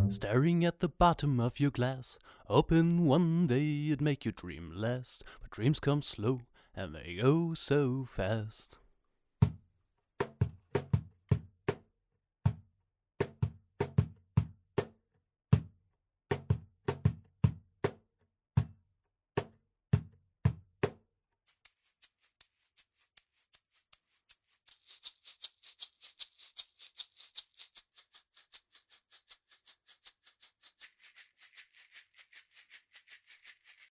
Staring at the bottom of your glass, hoping one day it'd make your dream last. But dreams come slow and they go so fast.